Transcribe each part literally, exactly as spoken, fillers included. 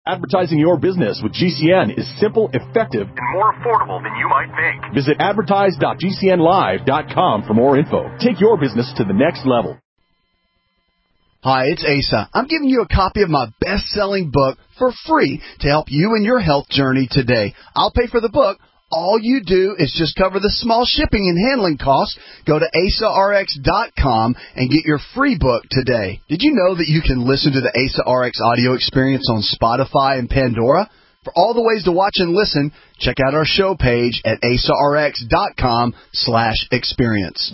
Advertising your business with G C N is simple, effective, and more affordable than you might think. Visit advertise dot g c n live dot com for more info. Take your business to the next level. Hi, it's Asa. I'm giving you a copy of my best-selling book for free to help you in your health journey today. I'll pay for the book. All you do is just cover the small shipping and handling costs. Go to asa r x dot com and get your free book today. Did you know that you can listen to the Asa R X audio experience on Spotify and Pandora? For all the ways to watch and listen, check out our show page at asa r x dot com slash experience.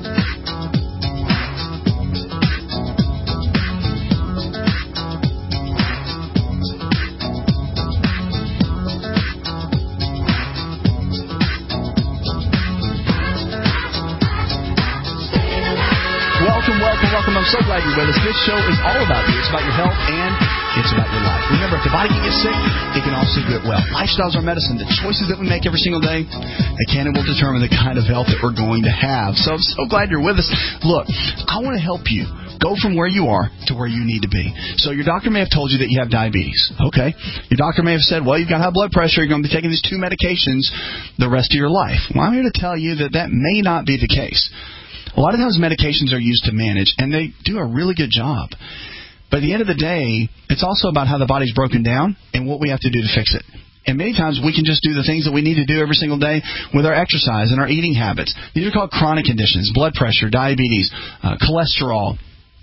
Welcome, welcome, welcome. I'm so glad you're with us. This show is all about you. It's about your health and it's about your life. Remember, if the body can get sick, it can also get well. Lifestyles are medicine. The choices that we make every single day, they can and will determine the kind of health that we're going to have. So I'm so glad you're with us. Look, I want to help you go from where you are to where you need to be. So your doctor may have told you that you have diabetes. Okay. Your doctor may have said, well, you've got high blood pressure. You're going to be taking these two medications the rest of your life. Well, I'm here to tell you that that may not be the case. A lot of times medications are used to manage, and they do a really good job. But at the end of the day, it's also about how the body's broken down and what we have to do to fix it. And many times we can just do the things that we need to do every single day with our exercise and our eating habits. These are called chronic conditions: blood pressure, diabetes, uh, cholesterol,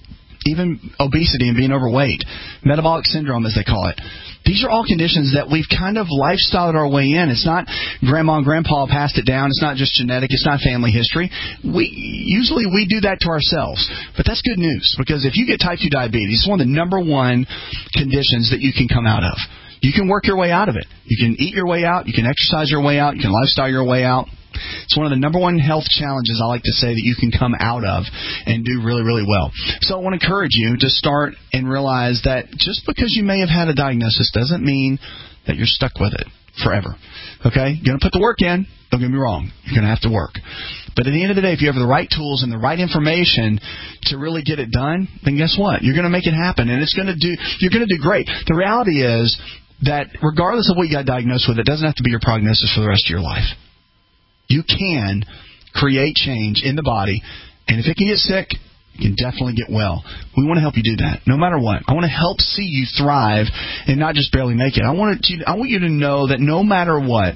even obesity and being overweight, metabolic syndrome as they call it. These are all conditions that we've kind of lifestyled our way in. It's not grandma and grandpa passed it down. It's not just genetic. It's not family history. We usually we do that to ourselves. But that's good news, because if you get type two diabetes, it's one of the number one conditions that you can come out of. You can work your way out of it. You can eat your way out. You can exercise your way out. You can lifestyle your way out. It's one of the number one health challenges, I like to say, that you can come out of and do really, really well. So I want to encourage you to start and realize that just because you may have had a diagnosis doesn't mean that you're stuck with it forever. Okay? You're going to put the work in. Don't get me wrong. You're going to have to work. But at the end of the day, if you have the right tools and the right information to really get it done, then guess what? You're going to make it happen, and it's going to do. You're going to do great. The reality is that regardless of what you got diagnosed with, it doesn't have to be your prognosis for the rest of your life. You can create change in the body, and if it can get sick, you can definitely get well. We want to help you do that, no matter what. I want to help see you thrive and not just barely make it. I want you, I want you to know that no matter what,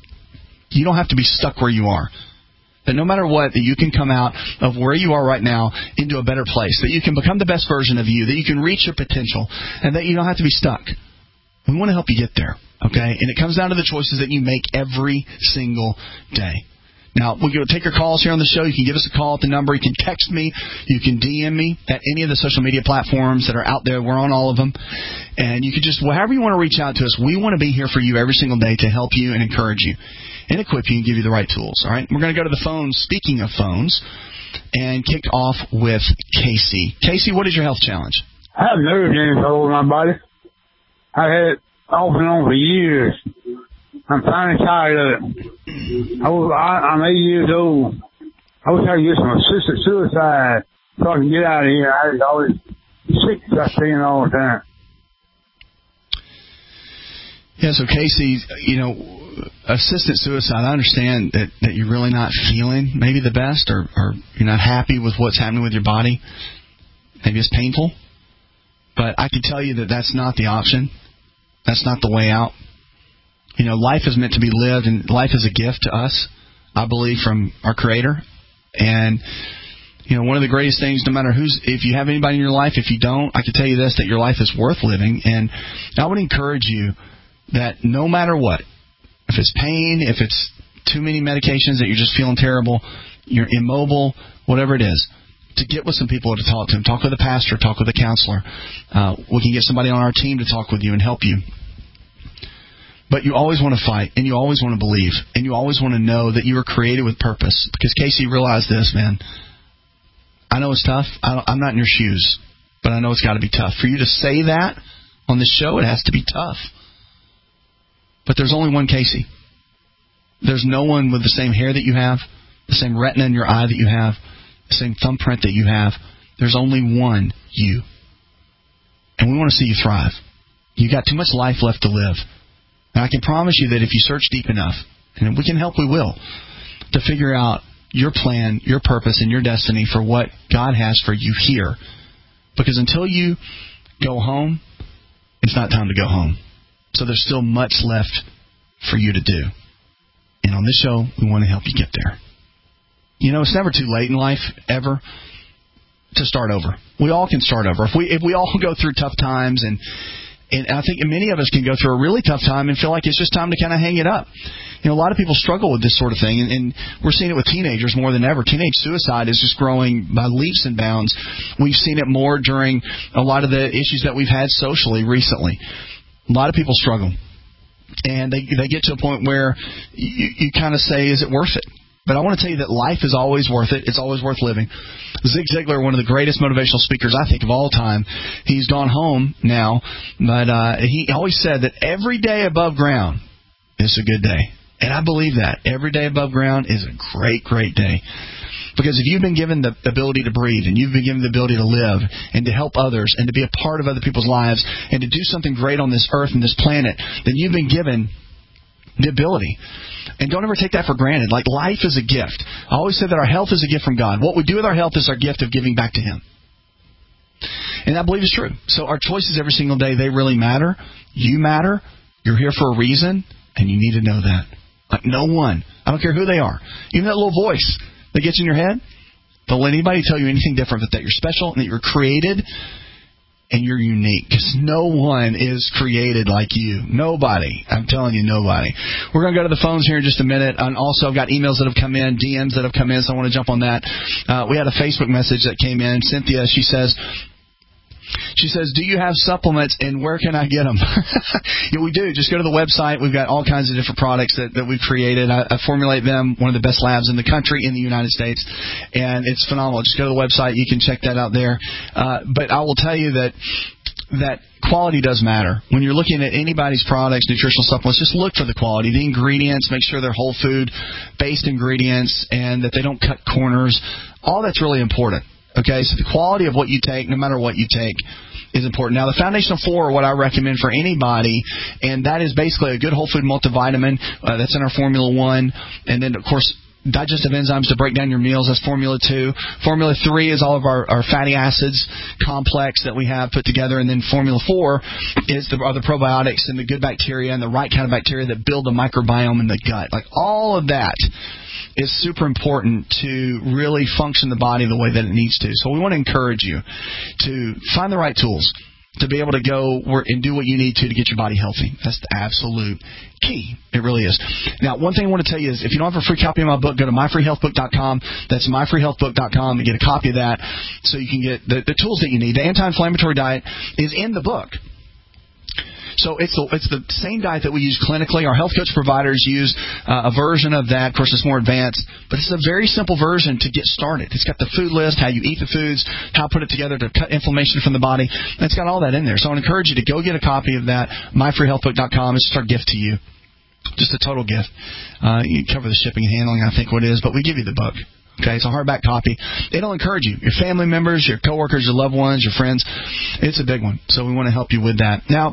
you don't have to be stuck where you are. That no matter what, that you can come out of where you are right now into a better place. That you can become the best version of you. That you can reach your potential. And that you don't have to be stuck. We want to help you get there. Okay? And it comes down to the choices that you make every single day. Now, we're going to take your calls here on the show. You can give us a call at the number. You can text me. You can D M me at any of the social media platforms that are out there. We're on all of them. And you can just, however you want to reach out to us, we want to be here for you every single day to help you and encourage you and equip you and give you the right tools. All right? We're going to go to the phones, speaking of phones, and kick off with Casey. Casey, what is your health challenge? I have nerve damage all over my body. I've had it off and on for years. I'm finally tired of it. I was, I, I'm eighty years old. I wish I could get some assisted suicide so I can get out of here. I was always sick, I staying all the time. Yeah, so Casey, you know, assisted suicide, I understand that, that you're really not feeling maybe the best, or, or you're not happy with what's happening with your body. Maybe it's painful. But I can tell you that that's not the option. That's not the way out. You know, life is meant to be lived, and life is a gift to us, I believe, from our Creator. And, you know, one of the greatest things, no matter who's, if you have anybody in your life, if you don't, I can tell you this, that your life is worth living. And I would encourage you that no matter what, if it's pain, if it's too many medications that you're just feeling terrible, you're immobile, whatever it is, to get with some people to talk to them. Talk with a pastor, talk with a counselor. Uh, we can get somebody on our team to talk with you and help you. But you always want to fight, and you always want to believe, and you always want to know that you were created with purpose. Because, Casey, realize this, man. I know it's tough. I don't, I'm not in your shoes, but I know it's got to be tough. For you to say that on this show, it has to be tough. But there's only one Casey. There's no one with the same hair that you have, the same retina in your eye that you have, the same thumbprint that you have. There's only one you. And we want to see you thrive. You got too much life left to live. And I can promise you that if you search deep enough, and we can help, we will, to figure out your plan, your purpose, and your destiny for what God has for you here. Because until you go home, it's not time to go home. So there's still much left for you to do. And on this show, we want to help you get there. You know, it's never too late in life, ever, to start over. We all can start over. If we if we all go through tough times, and and I think many of us can go through a really tough time and feel like it's just time to kind of hang it up. You know, a lot of people struggle with this sort of thing, and, and we're seeing it with teenagers more than ever. Teenage suicide is just growing by leaps and bounds. We've seen it more during a lot of the issues that we've had socially recently. A lot of people struggle, and they they get to a point where you, you kind of say, is it worth it? But I want to tell you that life is always worth it. It's always worth living. Zig Ziglar, one of the greatest motivational speakers, I think, of all time, he's gone home now, but uh, he always said that every day above ground is a good day. And I believe that. Every day above ground is a great, great day. Because if you've been given the ability to breathe, and you've been given the ability to live and to help others and to be a part of other people's lives and to do something great on this earth and this planet, then you've been given the ability. And don't ever take that for granted. Like, life is a gift. I always say that our health is a gift from God. What we do with our health is our gift of giving back to Him. And I believe it's true. So our choices every single day, they really matter. You matter. You're here for a reason, and you need to know that. Like, no one, I don't care who they are, even that little voice that gets in your head, don't let anybody tell you anything different, but that you're special and that you're created and you're unique. Because no one is created like you. Nobody. I'm telling you, nobody. We're going to go to the phones here in just a minute. And also, I've got emails that have come in, D Ms that have come in, so I want to jump on that. Uh, we had a Facebook message that came in. Cynthia, she says, She says, do you have supplements, and where can I get them? Yeah, we do. Just go to the website. We've got all kinds of different products that, that we've created. I, I formulate them, one of the best labs in the country in the United States, and it's phenomenal. Just go to the website. You can check that out there. Uh, but I will tell you that that quality does matter. When you're looking at anybody's products, nutritional supplements, just look for the quality, the ingredients, make sure they're whole food-based ingredients and that they don't cut corners. All that's really important. Okay, so the quality of what you take, no matter what you take, is important. Now, the Foundational Four are what I recommend for anybody, and that is basically a good whole food multivitamin. Uh, that's in our Formula One. And then, of course, digestive enzymes to break down your meals. That's Formula Two. Formula Three is all of our, our fatty acids complex that we have put together. And then Formula Four is the other probiotics and the good bacteria and the right kind of bacteria that build the microbiome in the gut. Like, all of that is super important to really function the body the way that it needs to. So we want to encourage you to find the right tools to be able to go and do what you need to to get your body healthy. That's the absolute key. It really is. Now, one thing I want to tell you is if you don't have a free copy of my book, go to my free health book dot com. That's my free health book dot com and get a copy of that so you can get the, the tools that you need. The anti-inflammatory diet is in the book. So it's the, it's the same diet that we use clinically. Our health coach providers use uh, a version of that. Of course, it's more advanced, but it's a very simple version to get started. It's got the food list, how you eat the foods, how to put it together to cut inflammation from the body. And it's got all that in there. So I would encourage you to go get a copy of that, my free health book dot com. It's just our gift to you. Just a total gift. Uh, you cover the shipping and handling, I think what it is, but we give you the book. Okay, it's a hardback copy. It'll encourage you, your family members, your coworkers, your loved ones, your friends. It's a big one, so we want to help you with that. Now,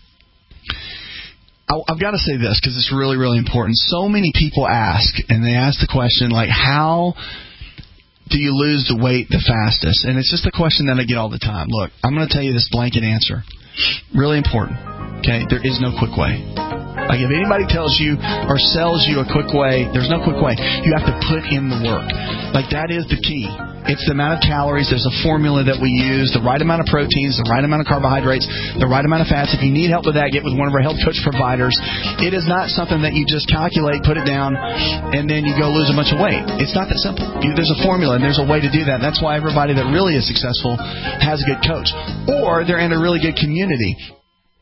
I've got to say this because it's really, really important. So many people ask, and they ask the question, like, how do you lose the weight the fastest? And it's just a question that I get all the time. Look, I'm going to tell you this blanket answer. Really important. Okay, there is no quick way. Like, if anybody tells you or sells you a quick way, there's no quick way. You have to put in the work. Like, that is the key. It's the amount of calories. There's a formula that we use, the right amount of proteins, the right amount of carbohydrates, the right amount of fats. If you need help with that, get with one of our health coach providers. It is not something that you just calculate, put it down, and then you go lose a bunch of weight. It's not that simple. You, there's a formula, and there's a way to do that. And that's why everybody that really is successful has a good coach. Or they're in a really good community.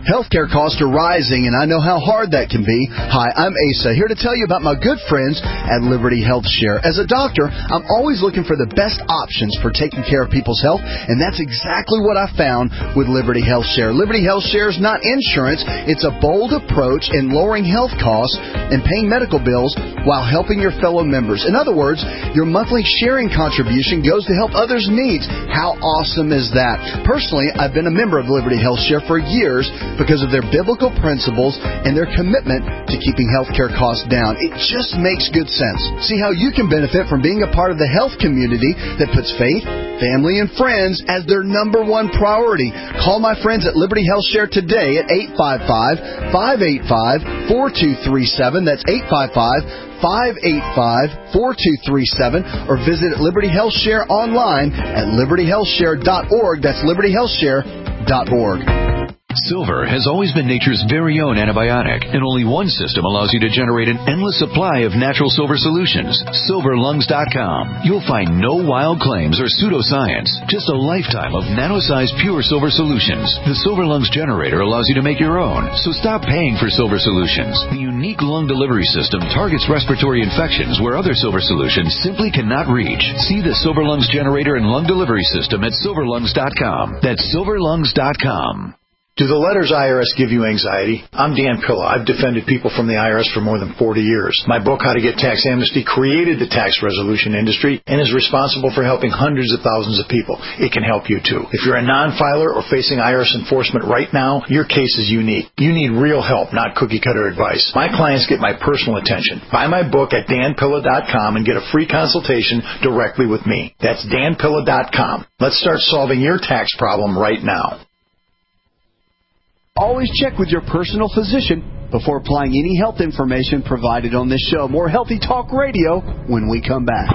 Healthcare costs are rising, and I know how hard that can be. Hi, I'm Asa, here to tell you about my good friends at Liberty Health Share. As a doctor, I'm always looking for the best options for taking care of people's health, and that's exactly what I found with Liberty Health Share. Liberty Health Share is not insurance. It's a bold approach in lowering health costs and paying medical bills while helping your fellow members. In other words, your monthly sharing contribution goes to help others' needs. How awesome is that? Personally, I've been a member of Liberty Health Share for years because of their biblical principles and their commitment to keeping healthcare costs down. It just makes good sense. See how you can benefit from being a part of the health community that puts faith, family, and friends as their number one priority. Call my friends at Liberty Health Share today at eight five five, five eight five, four two three seven. That's eight five five, five eight five, four two three seven, or visit Liberty Health Share online at liberty health share dot org. That's liberty health share dot org. Silver has always been nature's very own antibiotic, and only one system allows you to generate an endless supply of natural silver solutions. silver lungs dot com. You'll find no wild claims or pseudoscience, just a lifetime of nano-sized pure silver solutions. The Silver Lungs generator allows you to make your own, so stop paying for silver solutions. The unique lung delivery system targets respiratory infections where other silver solutions simply cannot reach. See the Silver Lungs generator and lung delivery system at silver lungs dot com. That's silver lungs dot com. Do the letters I R S give you anxiety? I'm Dan Pilla. I've defended people from the I R S for more than forty years. My book, How to Get Tax Amnesty, created the tax resolution industry and is responsible for helping hundreds of thousands of people. It can help you, too. If you're a non-filer or facing I R S enforcement right now, your case is unique. You need real help, not cookie-cutter advice. My clients get my personal attention. Buy my book at dan pilla dot com and get a free consultation directly with me. That's dan pilla dot com. Let's start solving your tax problem right now. Always check with your personal physician before applying any health information provided on this show. More Healthy Talk Radio when we come back.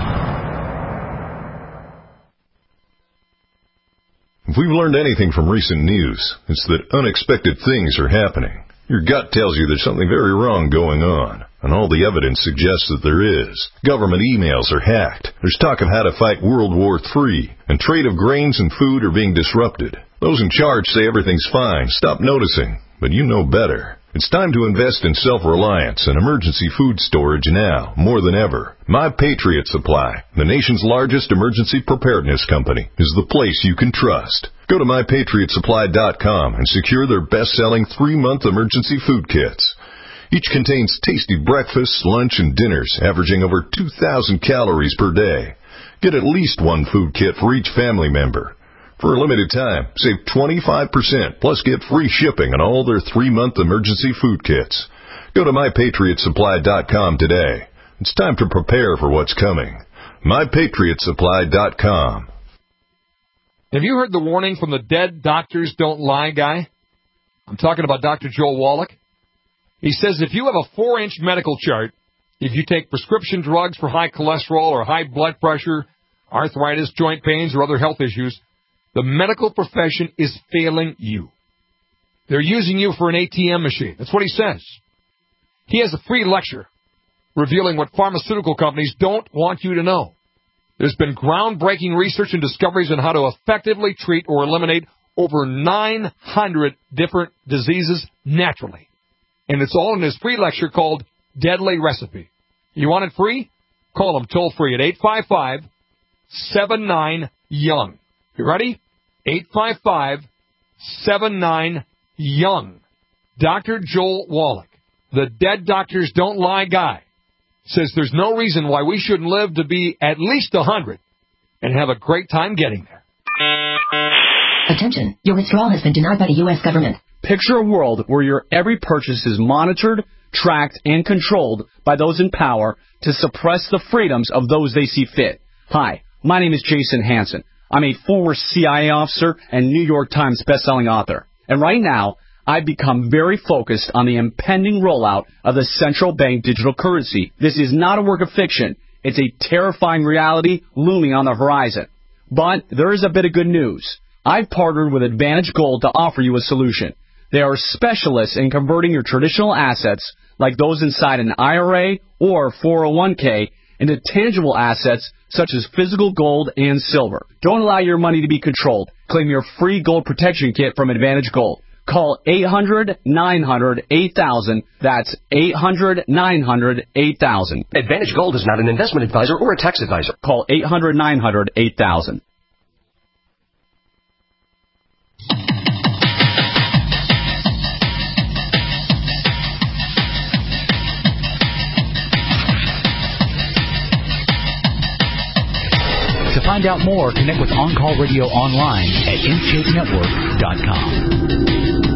If we've learned anything from recent news, it's that unexpected things are happening. Your gut tells you there's something very wrong going on, and all the evidence suggests that there is. Government emails are hacked. There's talk of how to fight World War Three, and trade of grains and food are being disrupted. Those in charge say everything's fine. Stop noticing, but you know better. It's time to invest in self-reliance and emergency food storage now, more than ever. My Patriot Supply, the nation's largest emergency preparedness company, is the place you can trust. Go to my patriot supply dot com and secure their best-selling three-month emergency food kits. Each contains tasty breakfasts, lunch, and dinners, averaging over two thousand calories per day. Get at least one food kit for each family member. For a limited time, save twenty-five percent, plus get free shipping on all their three-month emergency food kits. Go to my patriot supply dot com today. It's time to prepare for what's coming. my patriot supply dot com. Have you heard the warning from the Dead Doctors Don't Lie guy? I'm talking about Doctor Joel Wallach. He says if you have a four-inch medical chart, if you take prescription drugs for high cholesterol or high blood pressure, arthritis, joint pains, or other health issues, the medical profession is failing you. They're using you for an A T M machine. That's what he says. He has a free lecture revealing what pharmaceutical companies don't want you to know. There's been groundbreaking research and discoveries on how to effectively treat or eliminate over nine hundred different diseases naturally. And it's all in his free lecture called Deadly Recipe. You want it free? Call him toll free at eight five five, seven nine, young. You ready? eight five five, seven nine, young. Doctor Joel Wallach, the Dead Doctors Don't Lie guy, says there's no reason why we shouldn't live to be at least one hundred and have a great time getting there. Attention, your withdrawal has been denied by the U S government. Picture a world where your every purchase is monitored, tracked, and controlled by those in power to suppress the freedoms of those they see fit. Hi, my name is Jason Hansen. I'm a former C I A officer and New York Times bestselling author. And right now, I've become very focused on the impending rollout of the central bank digital currency. This is not a work of fiction. It's a terrifying reality looming on the horizon. But there is a bit of good news. I've partnered with Advantage Gold to offer you a solution. They are specialists in converting your traditional assets, like those inside an I R A or four oh one k, into tangible assets such as physical gold and silver. Don't allow your money to be controlled. Claim your free gold protection kit from Advantage Gold. Call eight hundred, nine hundred, eight thousand. That's eight hundred, nine hundred, eight thousand. Advantage Gold is not an investment advisor or a tax advisor. Call eight hundred, nine hundred, eight thousand. To find out more, connect with On Call Radio online at intake network dot com.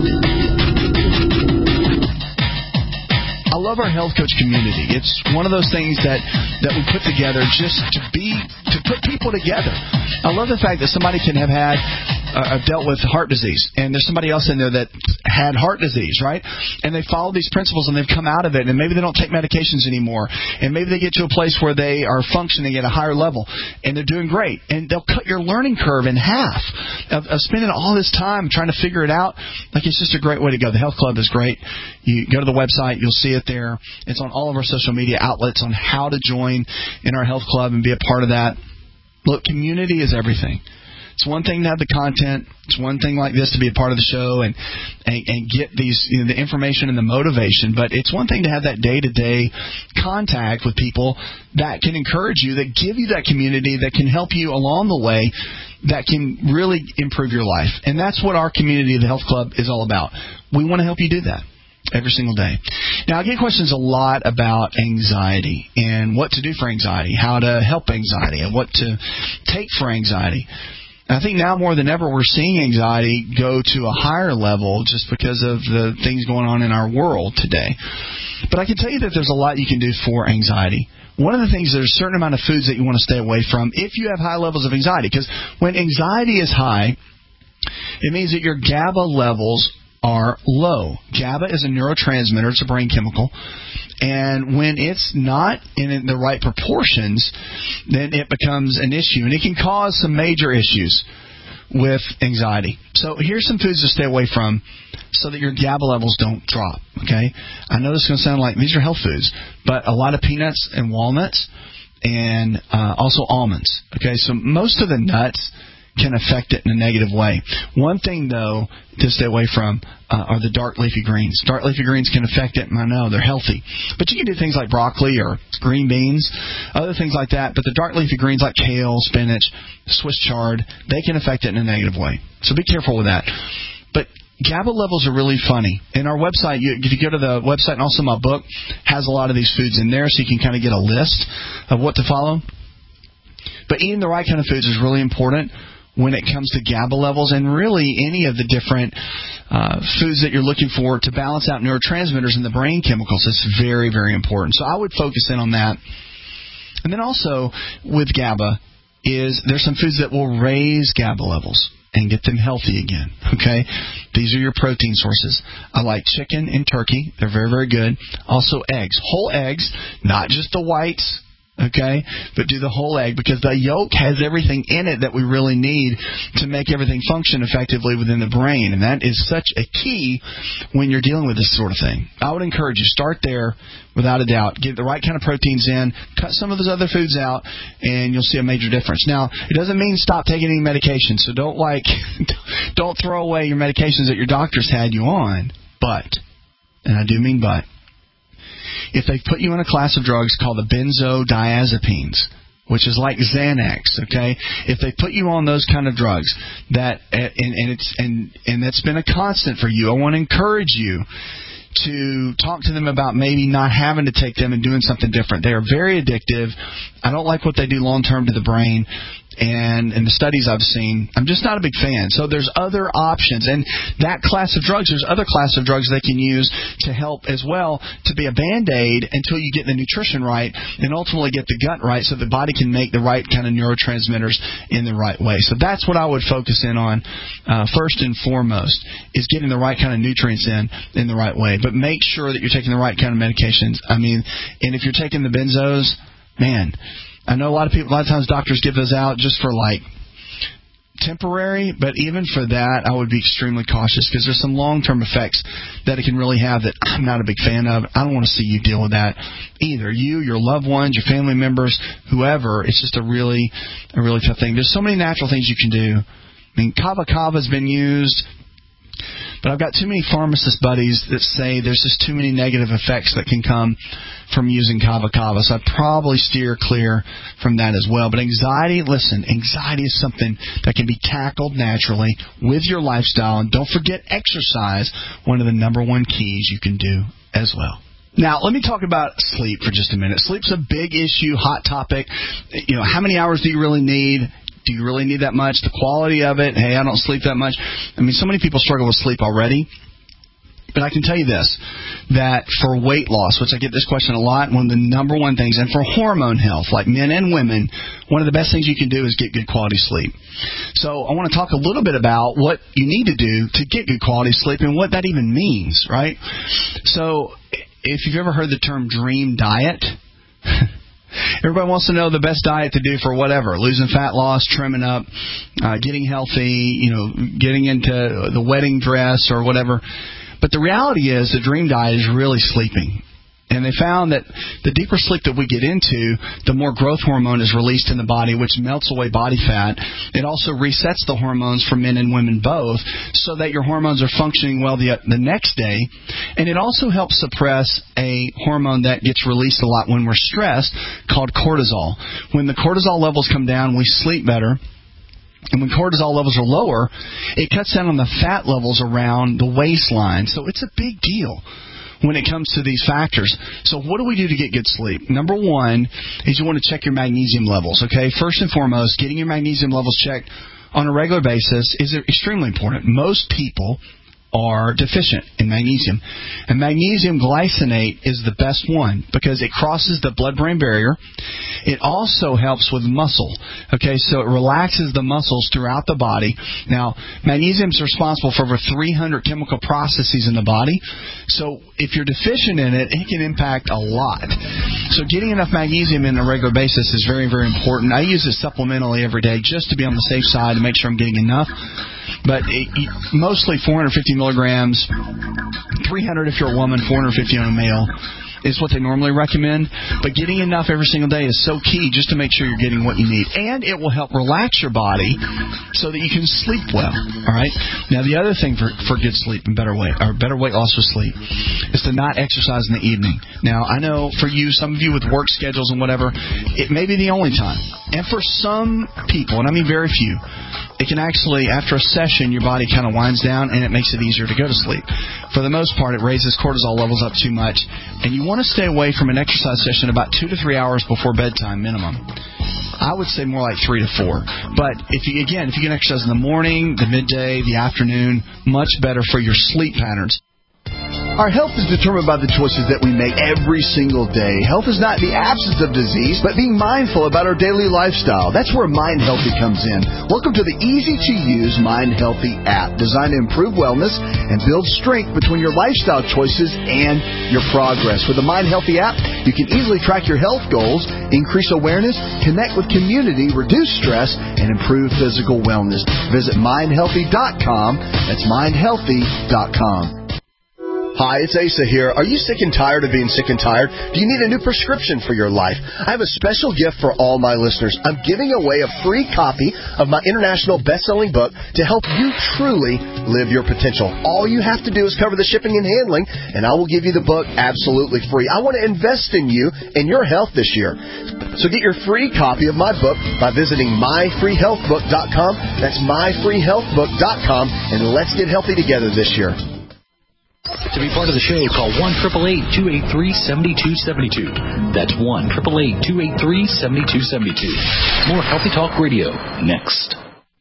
I love our health coach community. It's one of those things that, that we put together just to be to put people together. I love the fact that somebody can have had uh, dealt with heart disease, and there's somebody else in there that had heart disease, right? And they follow these principles, and they've come out of it, and maybe they don't take medications anymore, and maybe they get to a place where they are functioning at a higher level, and they're doing great, and they'll cut your learning curve in half of, of spending all this time trying to figure it out. Like, it's just a great way to go. The Health Club is great. You go to the website, you'll see it there. It's on all of our social media outlets on how to join in our health club and be a part of that. Look, community is everything. It's one thing to have the content. It's one thing like this to be a part of the show and and, and get these you know, the information and the motivation. But it's one thing to have that day-to-day contact with people that can encourage you, that give you that community, that can help you along the way, that can really improve your life. And that's what our community, the Health Club, is all about. We want to help you do that every single day. Now, I get questions a lot about anxiety and what to do for anxiety, how to help anxiety, and what to take for anxiety. I think now more than ever we're seeing anxiety go to a higher level just because of the things going on in our world today. But I can tell you that there's a lot you can do for anxiety. One of the things, there's a certain amount of foods that you want to stay away from if you have high levels of anxiety. Because when anxiety is high, it means that your GABA levels are low. GABA is a neurotransmitter. It's a brain chemical. And when it's not in the right proportions, then it becomes an issue. And it can cause some major issues with anxiety. So here's some foods to stay away from so that your GABA levels don't drop. Okay? I know this is going to sound like these are health foods, but a lot of peanuts and walnuts and uh, also almonds. Okay? So most of the nuts can affect it in a negative way. One thing, though, to stay away from uh, are the dark leafy greens. Dark leafy greens can affect it, and I know they're healthy. But you can do things like broccoli or green beans, other things like that. But the dark leafy greens like kale, spinach, Swiss chard, they can affect it in a negative way. So be careful with that. But GABA levels are really funny. In our website, you, if you go to the website, and also my book has a lot of these foods in there, so you can kind of get a list of what to follow. But eating the right kind of foods is really important when it comes to GABA levels and really any of the different uh, foods that you're looking for to balance out neurotransmitters and the brain chemicals. It's very, very important. So I would focus in on that. And then also with GABA is there's some foods that will raise GABA levels and get them healthy again. Okay? These are your protein sources. I like chicken and turkey. They're very, very good. Also eggs. Whole eggs, not just the whites. Okay, but do the whole egg because the yolk has everything in it that we really need to make everything function effectively within the brain, and that is such a key when you're dealing with this sort of thing. I would encourage you, start there without a doubt. Get the right kind of proteins in, cut some of those other foods out, and you'll see a major difference. Now, it doesn't mean stop taking any medication, so don't like, don't throw away your medications that your doctors had you on, but, and I do mean but, if they put you in a class of drugs called the benzodiazepines, which is like Xanax, okay? If they put you on those kind of drugs, that and, and it's and and that's been a constant for you, I want to encourage you to talk to them about maybe not having to take them and doing something different. They are very addictive. I don't like what they do long term to the brain. And in the studies I've seen, I'm just not a big fan. So there's other options. And that class of drugs, there's other class of drugs they can use to help as well to be a Band-Aid until you get the nutrition right and ultimately get the gut right so the body can make the right kind of neurotransmitters in the right way. So that's what I would focus in on uh, first and foremost is getting the right kind of nutrients in in the right way. But make sure that you're taking the right kind of medications. I mean, and if you're taking the benzos, man, I know a lot of people, a lot of times doctors give those out just for like temporary, but even for that, I would be extremely cautious because there's some long-term effects that it can really have that I'm not a big fan of. I don't want to see you deal with that either. You, your loved ones, your family members, whoever, it's just a really, a really tough thing. There's so many natural things you can do. I mean, kava kava has been used But I've got too many pharmacist buddies that say there's just too many negative effects that can come from using Kava Kava. So I'd probably steer clear from that as well. But anxiety, listen, anxiety is something that can be tackled naturally with your lifestyle. And don't forget exercise, one of the number one keys you can do as well. Now, let me talk about sleep for just a minute. Sleep's a big issue, hot topic. You know, how many hours do you really need? Do you really need that much? The quality of it? Hey, I don't sleep that much. I mean, so many people struggle with sleep already. But I can tell you this, that for weight loss, which I get this question a lot, one of the number one things, and for hormone health, like men and women, one of the best things you can do is get good quality sleep. So I want to talk a little bit about what you need to do to get good quality sleep and what that even means, right? So if you've ever heard the term dream diet, everybody wants to know the best diet to do for whatever, losing fat loss, trimming up, uh, getting healthy, you know, getting into the wedding dress or whatever. But the reality is the dream diet is really sleeping. And they found that the deeper sleep that we get into, the more growth hormone is released in the body, which melts away body fat. It also resets the hormones for men and women both so that your hormones are functioning well the, the next day. And it also helps suppress a hormone that gets released a lot when we're stressed called cortisol. When the cortisol levels come down, we sleep better. And when cortisol levels are lower, it cuts down on the fat levels around the waistline. So it's a big deal when it comes to these factors. So what do we do to get good sleep? Number one is you want to check your magnesium levels, okay? First and foremost, getting your magnesium levels checked on a regular basis is extremely important. Most people are deficient in magnesium. And magnesium glycinate is the best one because it crosses the blood-brain barrier. It also helps with muscle. Okay, so it relaxes the muscles throughout the body. Now, magnesium is responsible for over three hundred chemical processes in the body. So if you're deficient in it, it can impact a lot. So getting enough magnesium on a regular basis is very, very important. I use it supplementally every day just to be on the safe side to make sure I'm getting enough. But it, mostly four hundred fifty milligrams, three hundred if you're a woman, four hundred fifty on a male, is what they normally recommend. But getting enough every single day is so key just to make sure you're getting what you need. And it will help relax your body so that you can sleep well. All right? Now, the other thing for, for good sleep and better weight, or better weight loss with sleep, is to not exercise in the evening. Now, I know for you, some of you with work schedules and whatever, it may be the only time. And for some people, and I mean very few, it can actually, after a session, your body kind of winds down and it makes it easier to go to sleep. For the most part, it raises cortisol levels up too much. And you want to stay away from an exercise session about two to three hours before bedtime minimum. I would say more like three to four. But if you, again, if you can exercise in the morning, the midday, the afternoon, much better for your sleep patterns. Our health is determined by the choices that we make every single day. Health is not the absence of disease, but being mindful about our daily lifestyle. That's where Mind Healthy comes in. Welcome to the easy-to-use Mind Healthy app, designed to improve wellness and build strength between your lifestyle choices and your progress. With the Mind Healthy app, you can easily track your health goals, increase awareness, connect with community, reduce stress, and improve physical wellness. Visit mind healthy dot com. That's mind healthy dot com. Hi, it's Asa here. Are you sick and tired of being sick and tired? Do you need a new prescription for your life? I have a special gift for all my listeners. I'm giving away a free copy of my international best-selling book to help you truly live your potential. All you have to do is cover the shipping and handling, and I will give you the book absolutely free. I want to invest in you and your health this year. So get your free copy of my book by visiting my free health book dot com. That's my free health book dot com, and let's get healthy together this year. To be part of the show, call one eight eight eight, two eight three, seven two seven two. That's one eight eight eight, two eight three, seven two seven two. More Healthy Talk Radio next.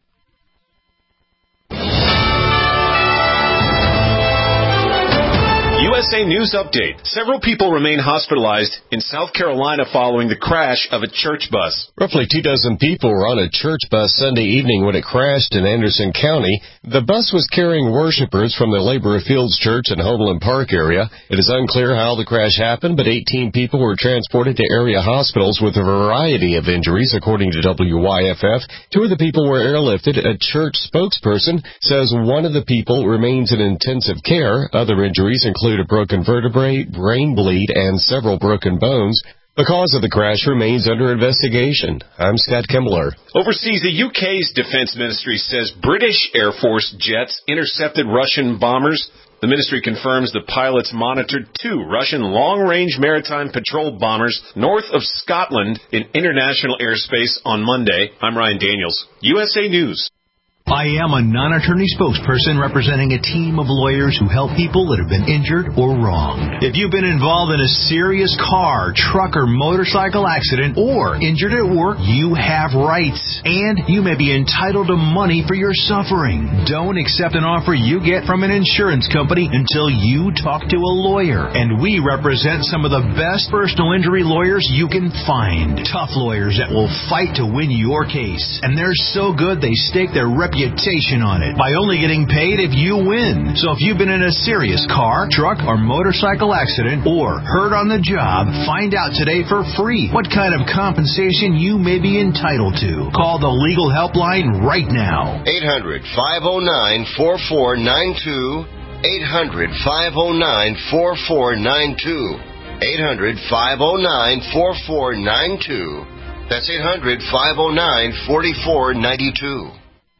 U S A News Update. Several people remain hospitalized in South Carolina following the crash of a church bus. Roughly two dozen people were on a church bus Sunday evening when it crashed in Anderson County. The bus was carrying worshipers from the Labor of Fields Church in Homeland Park area. It is unclear how the crash happened, but eighteen people were transported to area hospitals with a variety of injuries, according to W Y F F. Two of the people were airlifted. A church spokesperson says one of the people remains in intensive care. Other injuries include a broken vertebrae, brain bleed, and several broken bones. The cause of the crash remains under investigation. I'm Scott Kimbler. Overseas, the U K's defense ministry says British Air Force jets intercepted Russian bombers. The ministry confirms the pilots monitored two Russian long-range maritime patrol bombers north of Scotland in international airspace on Monday. I'm Ryan Daniels, U S A News. I am a non-attorney spokesperson representing a team of lawyers who help people that have been injured or wronged. If you've been involved in a serious car, truck, or motorcycle accident or injured at work, you have rights, and you may be entitled to money for your suffering. Don't accept an offer you get from an insurance company until you talk to a lawyer. And we represent some of the best personal injury lawyers you can find. Tough lawyers that will fight to win your case. And they're so good they stake their reputation reputation on it by only getting paid if you win. So if you've been in a serious car, truck, or motorcycle accident or hurt on the job, find out today for free what kind of compensation you may be entitled to. Call the legal helpline right now. eight hundred, five oh nine, four four nine two. eight hundred, five oh nine, four four nine two. eight hundred, five oh nine, four four nine two. That's eight hundred, five oh nine, four four nine two.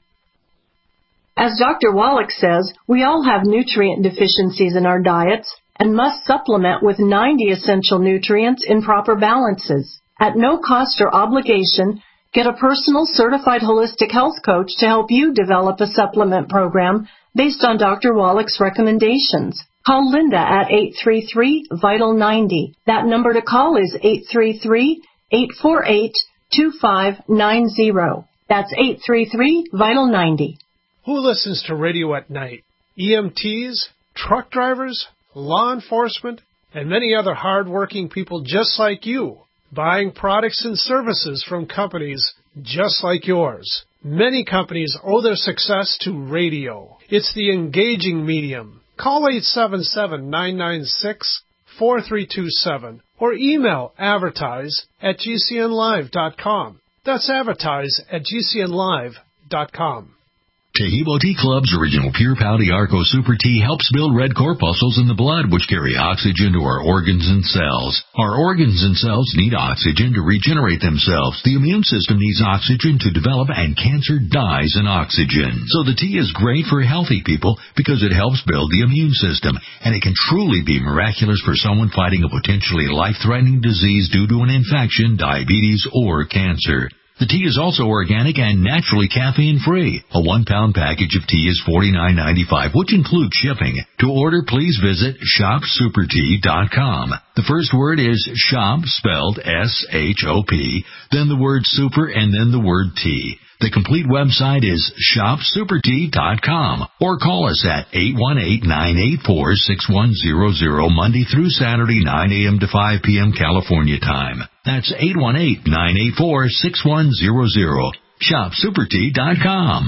As Doctor Wallach says, we all have nutrient deficiencies in our diets and must supplement with ninety essential nutrients in proper balances. At no cost or obligation, get a personal certified holistic health coach to help you develop a supplement program based on Doctor Wallach's recommendations. Call Linda at eight three three, vital ninety. That number to call is eight three three, eight four eight, two five nine zero. That's eight three three, vital ninety. Who listens to radio at night? E M Ts, truck drivers, law enforcement, and many other hard-working people just like you, buying products and services from companies just like yours. Many companies owe their success to radio. It's the engaging medium. Call eight seven seven, nine nine six, four three two seven or email advertise at g c n live dot com. That's advertise at g c n live dot com. Taheebo Tea Club's original Pure Pouty Arco Super Tea helps build red corpuscles in the blood, which carry oxygen to our organs and cells. Our organs and cells need oxygen to regenerate themselves. The immune system needs oxygen to develop, and cancer dies in oxygen. So the tea is great for healthy people because it helps build the immune system, and it can truly be miraculous for someone fighting a potentially life-threatening disease due to an infection, diabetes, or cancer. The tea is also organic and naturally caffeine-free. A one-pound package of tea is forty-nine ninety-five, which includes shipping. To order, please visit shop super tea dot com. The first word is shop, spelled S H O P, then the word super, and then the word tea. The complete website is shop super tea dot com, or call us at eight one eight, nine eight four, six one zero zero Monday through Saturday, nine a.m. to five p.m. California time. That's eight one eight, nine eight four, six one zero zero. shop super tea dot com.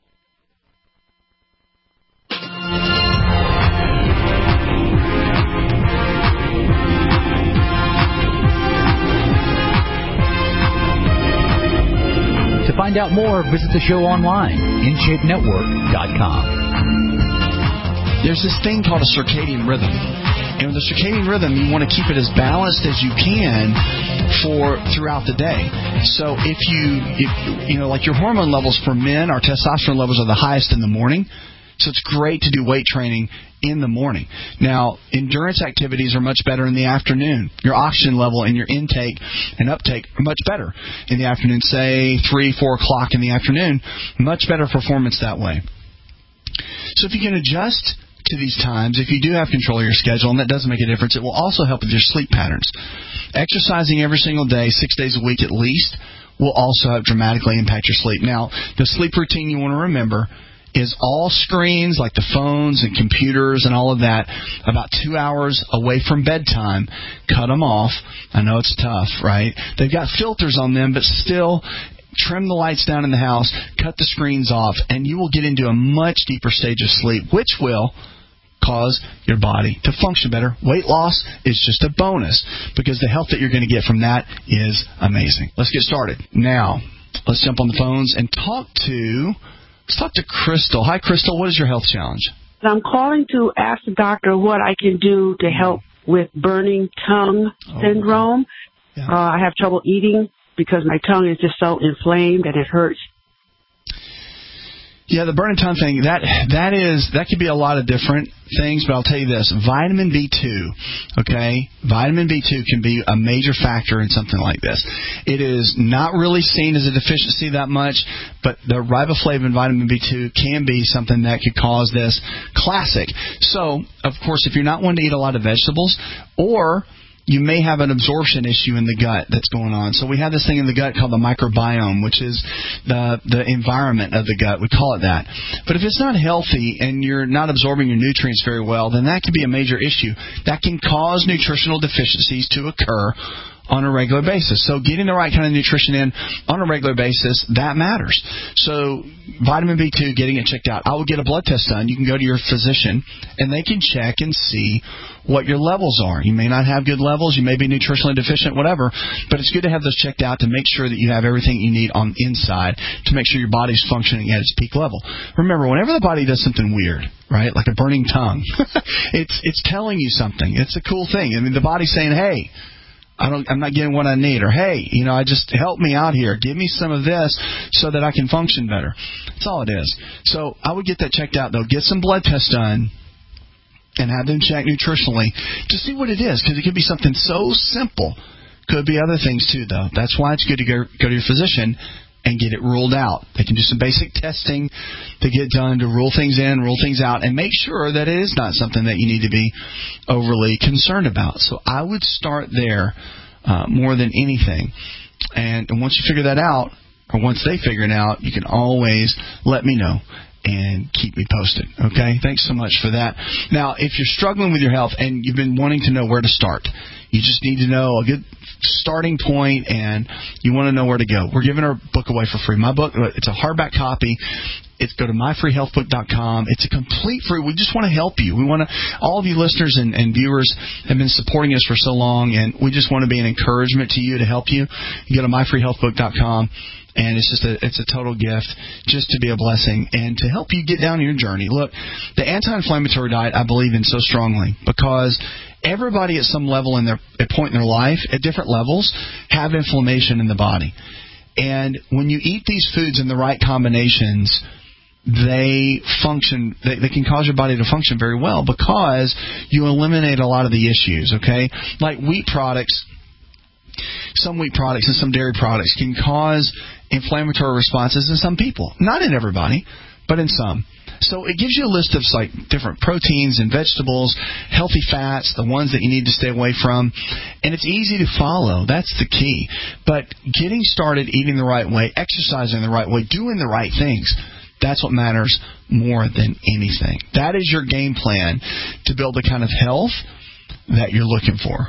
To find out more, visit the show online, in shape network dot com. There's this thing called a circadian rhythm. And with the circadian rhythm, you want to keep it as balanced as you can for throughout the day. So if you, if, you know, like your hormone levels for men, our testosterone levels are the highest in the morning. So it's great to do weight training in the morning. Now, endurance activities are much better in the afternoon. Your oxygen level and your intake and uptake are much better in the afternoon, say three, four o'clock in the afternoon. Much better performance that way. So if you can adjust to these times, if you do have control of your schedule, and that does make a difference, it will also help with your sleep patterns. Exercising every single day, six days a week at least, will also help dramatically impact your sleep. Now, the sleep routine you want to remember is all screens like the phones and computers and all of that about two hours away from bedtime. Cut them off. I know it's tough, right? They've got filters on them, but still trim the lights down in the house, cut the screens off, and you will get into a much deeper stage of sleep, which will cause your body to function better. Weight loss is just a bonus because the health that you're going to get from that is amazing. Let's get started. Now, let's jump on the phones and talk to... Let's talk to Crystal. Hi, Crystal. What is your health challenge? I'm calling to ask the doctor what I can do to help with burning tongue oh, syndrome. Yeah. Uh, I have trouble eating because my tongue is just so inflamed that it hurts. Yeah, the burning tongue thing, that that is that could be a lot of different things, but I'll tell you this. Vitamin B two, okay? Vitamin B two can be a major factor in something like this. It is not really seen as a deficiency that much, but the riboflavin vitamin B two can be something that could cause this. Classic. So, of course, if you're not wanting to eat a lot of vegetables, or you may have an absorption issue in the gut that's going on. So we have this thing in the gut called the microbiome, which is the the environment of the gut. We call it that. But if it's not healthy and you're not absorbing your nutrients very well, then that could be a major issue. That can cause nutritional deficiencies to occur on a regular basis. So getting the right kind of nutrition in on a regular basis, that matters. So vitamin B two, getting it checked out. I would get a blood test done. You can go to your physician, and they can check and see what your levels are. You may not have good levels. You may be nutritionally deficient, whatever. But it's good to have those checked out to make sure that you have everything you need on the inside to make sure your body's functioning at its peak level. Remember, whenever the body does something weird, right, like a burning tongue, it's it's telling you something. It's a cool thing. I mean, the body's saying, hey, I don't, I'm not getting what I need. Or, hey, you know, I just help me out here. Give me some of this so that I can function better. That's all it is. So I would get that checked out, though. Get some blood tests done and have them checked nutritionally to see what it is, because it could be something so simple. Could be other things, too, though. That's why it's good to go, go to your physician and get it ruled out. They can do some basic testing to get done to rule things in, rule things out, and make sure that it is not something that you need to be overly concerned about. So I would start there uh, more than anything. And, and once you figure that out, or once they figure it out, you can always let me know and keep me posted. Okay? Thanks so much for that. Now, if you're struggling with your health and you've been wanting to know where to start, you just need to know a good starting point, and you want to know where to go. We're giving our book away for free. My book, it's a hardback copy. It's go to my free health book dot com. It's a complete free. We just want to help you. We want to. All of you listeners and, and viewers have been supporting us for so long, and we just want to be an encouragement to you to help you. You go to my free health book dot com. And it's just a it's a total gift just to be a blessing and to help you get down your journey. Look, the anti-inflammatory diet I believe in so strongly because everybody at some level in their at point in their life, at different levels, have inflammation in the body. And when you eat these foods in the right combinations, they function, they, they can cause your body to function very well because you eliminate a lot of the issues, okay? Like wheat products, some wheat products and some dairy products can cause inflammatory responses in some people. Not in everybody, but in some. So it gives you a list of like different proteins and vegetables, healthy fats, the ones that you need to stay away from, and it's easy to follow. That's the key. But getting started, eating the right way, exercising the right way, doing the right things, that's what matters more than anything. That is your game plan to build the kind of health that you're looking for.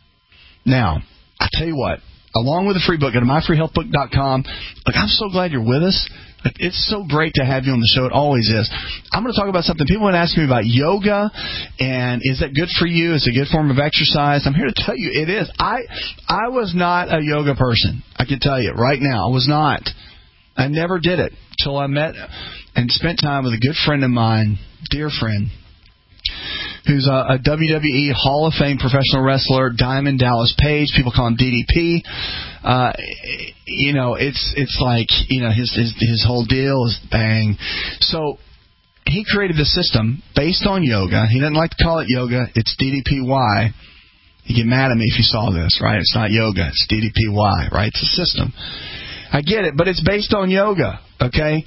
Now, I tell you what, along with the free book, go to my free health book dot com. Look, I'm so glad you're with us. It's so great to have you on the show. It always is. I'm going to talk about something. People have been asking me about yoga, and is that good for you? Is it a good form of exercise? I'm here to tell you it is. I I was not a yoga person. I can tell you right now. I was not. I never did it until I met and spent time with a good friend of mine, dear friend, who's a, a W W E Hall of Fame professional wrestler, Diamond Dallas Page. People call him D D P. Uh, you know, it's it's like, you know, his, his his whole deal is bang. So he created the system based on yoga. He doesn't like to call it yoga. It's D D P Y. You get mad at me if you saw this, right? It's not yoga. It's D D P Y, right? It's a system. I get it, but it's based on yoga, okay?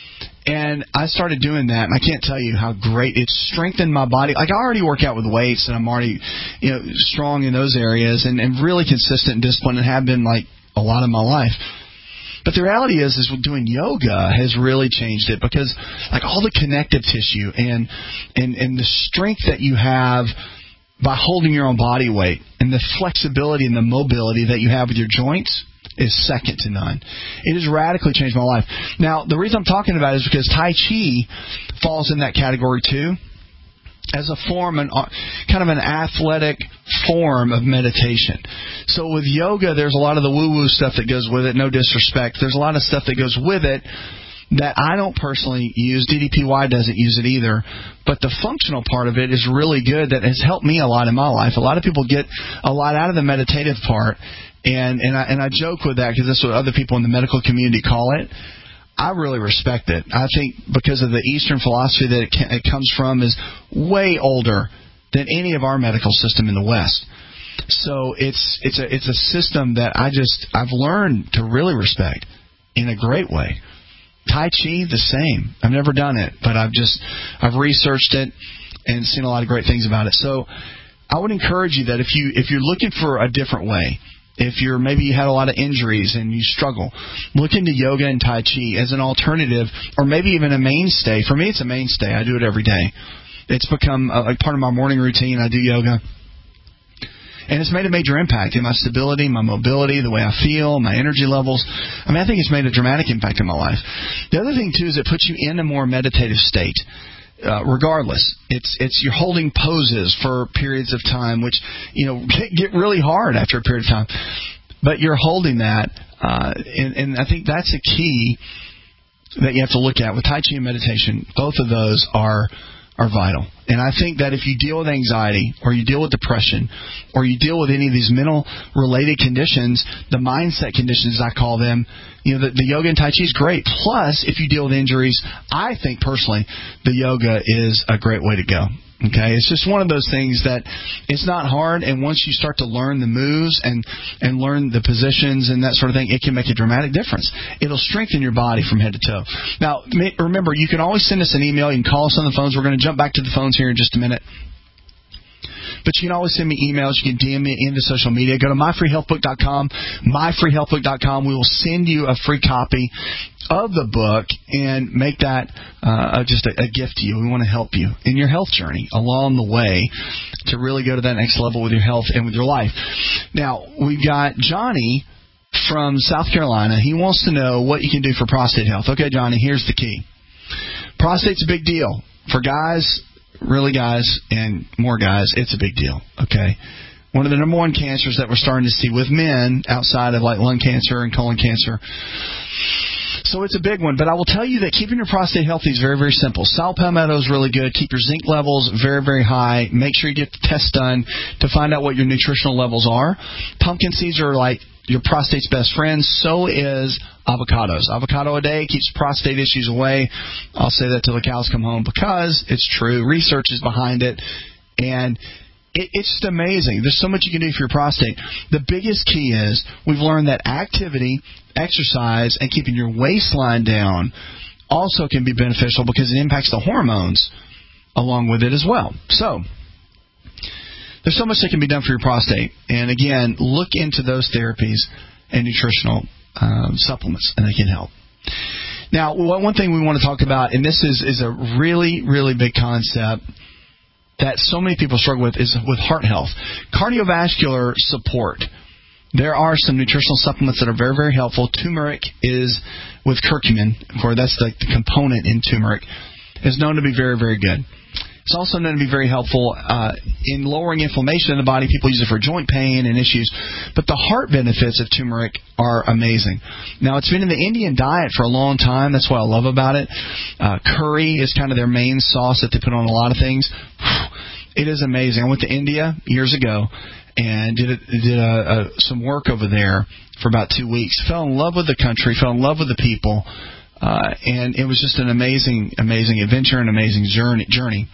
And I started doing that, and I can't tell you how great it's strengthened my body. Like, I already work out with weights, and I'm already, you know, strong in those areas and, and really consistent and disciplined and have been, like, a lot of my life. But the reality is, is doing yoga has really changed it because, like, all the connective tissue and, and, and the strength that you have by holding your own body weight and the flexibility and the mobility that you have with your joints is second to none. It has radically changed my life. Now, the reason I'm talking about it is because Tai Chi falls in that category too, as a form, an kind of an athletic form of meditation. So with yoga, there's a lot of the woo-woo stuff that goes with it, no disrespect. There's a lot of stuff that goes with it that I don't personally use. D D P Y doesn't use it either. But the functional part of it is really good. That has helped me a lot in my life. A lot of people get a lot out of the meditative part. And and I, and I joke with that because that's what other people in the medical community call it. I really respect it. I think because of the Eastern philosophy that it, can, it comes from is way older than any of our medical system in the West. So it's it's a it's a system that I just I've learned to really respect in a great way. Tai Chi, the same. I've never done it, but I've just I've researched it and seen a lot of great things about it. So I would encourage you that if you if you're looking for a different way, if you're maybe you had a lot of injuries and you struggle, look into yoga and Tai Chi as an alternative, or maybe even a mainstay. For me, it's a mainstay. I do it every day. It's become a, like part of my morning routine. I do yoga. And it's made a major impact in my stability, my mobility, the way I feel, my energy levels. I mean, I think it's made a dramatic impact in my life. The other thing, too, is it puts you in a more meditative state. Uh, regardless, it's it's you're holding poses for periods of time, which you know get really hard after a period of time. But you're holding that, uh, and, and I think that's a key that you have to look at with Tai Chi and meditation. Both of those are are vital. And I think that if you deal with anxiety or you deal with depression or you deal with any of these mental-related conditions, the mindset conditions, I call them, you know, the, the yoga and Tai Chi is great. Plus, if you deal with injuries, I think personally the yoga is a great way to go. Okay, it's just one of those things that it's not hard, and once you start to learn the moves and, and learn the positions and that sort of thing, it can make a dramatic difference. It'll strengthen your body from head to toe. Now, remember, you can always send us an email. You can call us on the phones. We're going to jump back to the phones here in just a minute. But you can always send me emails. You can D M me into social media. Go to my free health book dot com, my free health book dot com. We will send you a free copy of the book and make that uh, just a, a gift to you. We want to help you in your health journey along the way to really go to that next level with your health and with your life. Now, we've got Johnny from South Carolina. He wants to know what you can do for prostate health. Okay, Johnny, here's the key. Prostate's a big deal. For guys, really guys, and more guys, it's a big deal, okay? One of the number one cancers that we're starting to see with men outside of like lung cancer and colon cancer. So it's a big one, but I will tell you that keeping your prostate healthy is very, very simple. Saw palmetto is really good. Keep your zinc levels very, very high. Make sure you get the test done to find out what your nutritional levels are. Pumpkin seeds are like your prostate's best friend. So is avocados. Avocado a day keeps prostate issues away. I'll say that till the cows come home because it's true. Research is behind it, and it, it's just amazing. There's so much you can do for your prostate. The biggest key is we've learned that activity, exercise, and keeping your waistline down also can be beneficial because it impacts the hormones along with it as well. So there's so much that can be done for your prostate. And again, look into those therapies and nutritional um, supplements, and they can help. Now, one thing we want to talk about, and this is, is a really, really big concept that so many people struggle with, is with heart health. Cardiovascular support. There are some nutritional supplements that are very, very helpful. Turmeric is with curcumin, of course, that's the, the component in turmeric, is known to be very, very good. It's also known to be very helpful uh, in lowering inflammation in the body. People use it for joint pain and issues. But the heart benefits of turmeric are amazing. Now, it's been in the Indian diet for a long time. That's what I love about it. Uh, curry is kind of their main sauce that they put on a lot of things. It is amazing. I went to India years ago and did, a, did a, a, some work over there for about two weeks. Fell in love with the country, fell in love with the people, uh, and it was just an amazing, amazing adventure and amazing journey. journey.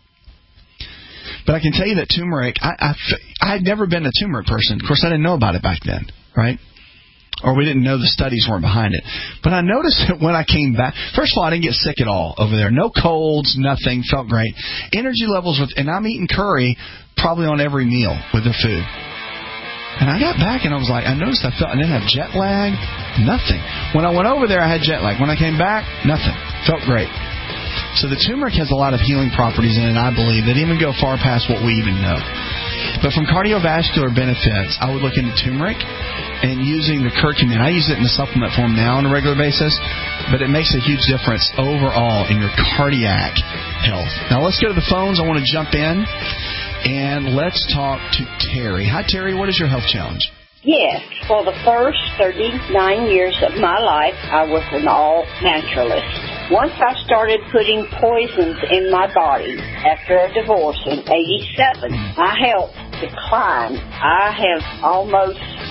But I can tell you that turmeric, I, I, I had never been a turmeric person. Of course, I didn't know about it back then, right? Or we didn't know the studies weren't behind it. But I noticed that when I came back, first of all, I didn't get sick at all over there. No colds, nothing, felt great. Energy levels, with, and I'm eating curry probably on every meal with their food. And I got back and I was like, I noticed I felt, I didn't have jet lag, nothing. When I went over there, I had jet lag. When I came back, nothing. Felt great. So the turmeric has a lot of healing properties in it, I believe, that even go far past what we even know. But from cardiovascular benefits, I would look into turmeric and using the curcumin. I use it in the supplement form now on a regular basis, but it makes a huge difference overall in your cardiac health. Now let's go to the phones. I want to jump in, and let's talk to Terry. Hi, Terry. What is your health challenge? Yes. For the first thirty-nine years of my life, I was an all-naturalist. Once I started putting poisons in my body after a divorce in eighty-seven, my health declined. I have almost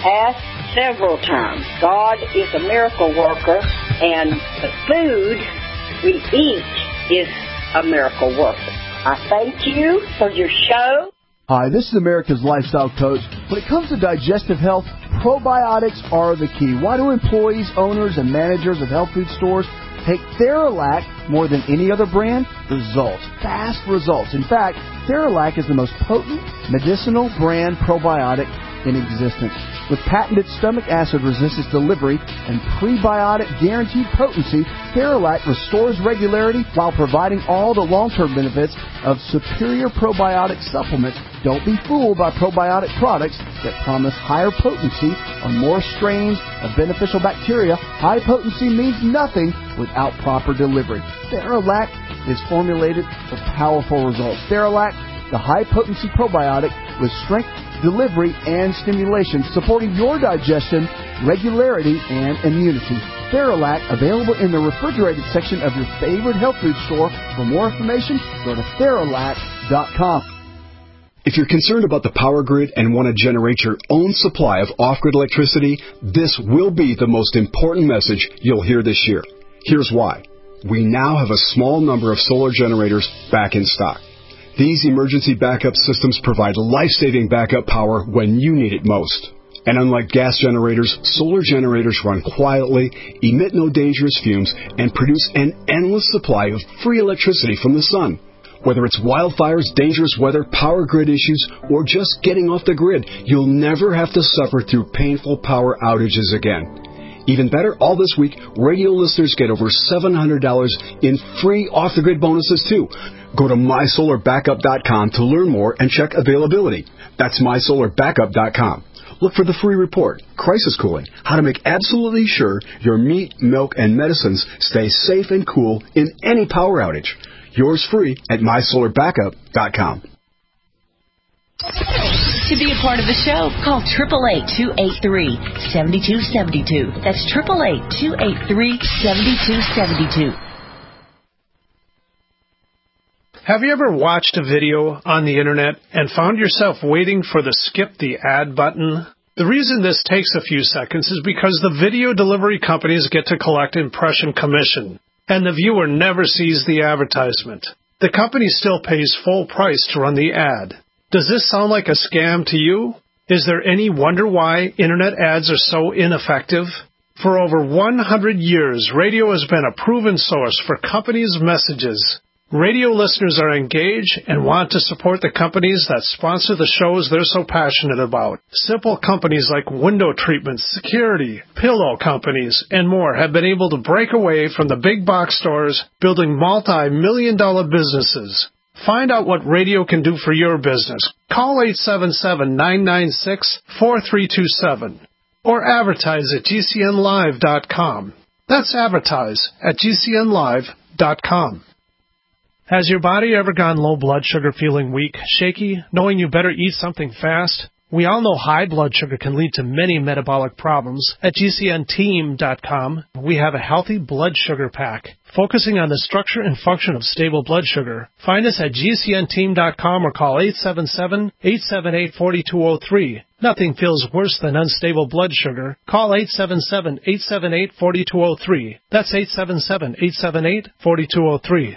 asked several times. God is a miracle worker, and the food we eat is a miracle worker. I thank you for your show. Hi, this is America's Lifestyle Coach. When it comes to digestive health, probiotics are the key. Why do employees, owners, and managers of health food stores take Theralac more than any other brand? Results. Fast results. In fact, Theralac is the most potent medicinal brand probiotic in existence. With patented stomach acid resistance delivery and prebiotic guaranteed potency, Theralac restores regularity while providing all the long-term benefits of superior probiotic supplements. Don't be fooled by probiotic products that promise higher potency or more strains of beneficial bacteria. High potency means nothing without proper delivery. Theralac is formulated for powerful results. Theralac, the high-potency probiotic with strength, delivery, and stimulation, supporting your digestion, regularity, and immunity. Theralac, available in the refrigerated section of your favorite health food store. For more information, go to Theralac dot com. If you're concerned about the power grid and want to generate your own supply of off-grid electricity, this will be the most important message you'll hear this year. Here's why. We now have a small number of solar generators back in stock. These emergency backup systems provide life-saving backup power when you need it most. And unlike gas generators, solar generators run quietly, emit no dangerous fumes, and produce an endless supply of free electricity from the sun. Whether it's wildfires, dangerous weather, power grid issues, or just getting off the grid, you'll never have to suffer through painful power outages again. Even better, all this week, radio listeners get over seven hundred dollars in free off-the-grid bonuses, too. Go to my solar backup dot com to learn more and check availability. That's my solar backup dot com. Look for the free report, Crisis Cooling, how to make absolutely sure your meat, milk, and medicines stay safe and cool in any power outage. Yours free at my solar backup dot com. To be a part of the show, call eight eight eight, two eight three, seven two seven two. That's eight eight eight, two eight three, seven two seven two. Have you ever watched a video on the internet and found yourself waiting for the skip the ad button? The reason this takes a few seconds is because the video delivery companies get to collect impression commission, and the viewer never sees the advertisement. The company still pays full price to run the ad. Does this sound like a scam to you? Is there any wonder why internet ads are so ineffective? For over one hundred years, radio has been a proven source for companies' messages. Radio listeners are engaged and want to support the companies that sponsor the shows they're so passionate about. Simple companies like window treatments, security, pillow companies, and more have been able to break away from the big box stores, building multi-million dollar businesses. Find out what radio can do for your business. Call eight seven seven, nine nine six, four three two seven or advertise at G C N live dot com. That's advertise at G C N live dot com. Has your body ever gone low blood sugar, feeling weak, shaky, knowing you better eat something fast? We all know high blood sugar can lead to many metabolic problems. At G C N team dot com, we have a healthy blood sugar pack, focusing on the structure and function of stable blood sugar. Find us at G C N team dot com or call eight seven seven, eight seven eight, four two zero three. Nothing feels worse than unstable blood sugar. Call eight seven seven, eight seven eight, four two zero three. That's eight seven seven, eight seven eight, four two zero three.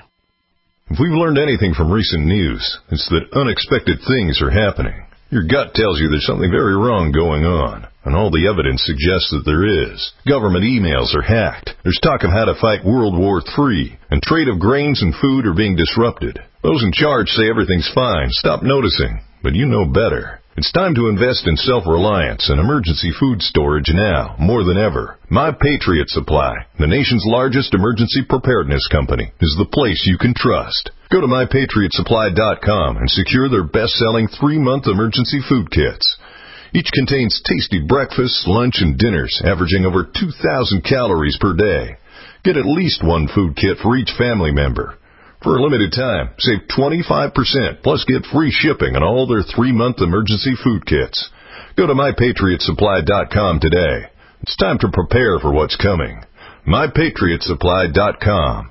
If we've learned anything from recent news, it's that unexpected things are happening. Your gut tells you there's something very wrong going on, and all the evidence suggests that there is. Government emails are hacked. There's talk of how to fight World War Three, and trade of grains and food are being disrupted. Those in charge say everything's fine. Stop noticing, but you know better. It's time to invest in self-reliance and emergency food storage now, more than ever. My Patriot Supply, the nation's largest emergency preparedness company, is the place you can trust. Go to my patriot supply dot com and secure their best-selling three-month emergency food kits. Each contains tasty breakfasts, lunch, and dinners, averaging over two thousand calories per day. Get at least one food kit for each family member. For a limited time, save twenty-five percent, plus get free shipping on all their three-month emergency food kits. Go to my patriot supply dot com today. It's time to prepare for what's coming. my patriot supply dot com.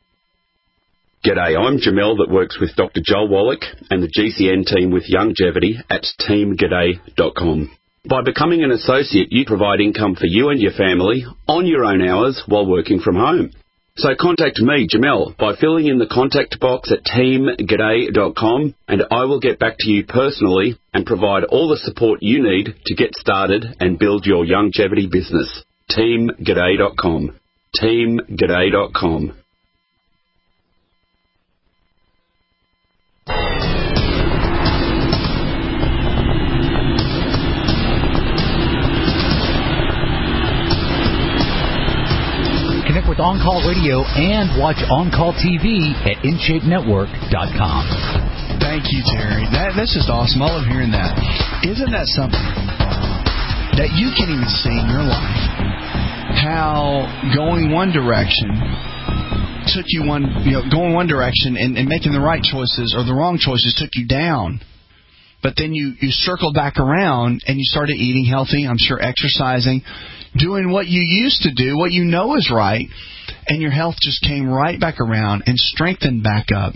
G'day, I'm Jamel that works with Doctor Joel Wallach and the G C N team with Longevity at team g'day dot com. By becoming an associate, you provide income for you and your family on your own hours while working from home. So contact me, Jamel, by filling in the contact box at team g'day dot com, and I will get back to you personally and provide all the support you need to get started and build your longevity business. team g'day dot com. team g'day dot com. Connect with On Call Radio and watch On Call T V at in shape network dot com. Thank you, Terry. That, that's just awesome. I love hearing that. Isn't that something that you can even see in your life? How going one direction took you one, you know, going one direction and, and making the right choices or the wrong choices took you down. But then you, you circled back around and you started eating healthy, I'm sure exercising, doing what you used to do, what you know is right, and your health just came right back around and strengthened back up